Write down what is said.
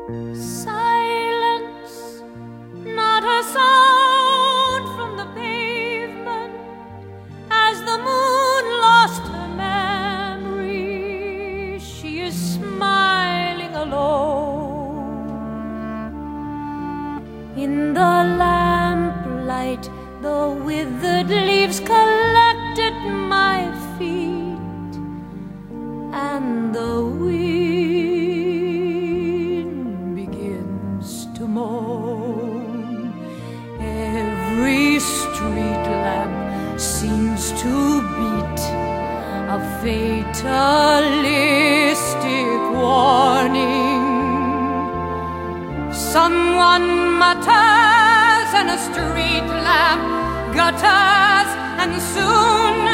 Silence, not a sound from the pavement, as the moon lost her memory. She is smiling alone. In the lamplight, the withered leaves collected my feet, and the wind begins to moan. Every street lamp seems to beat a fatalistic warning. Someone mutters and a street lamp gutters, and soon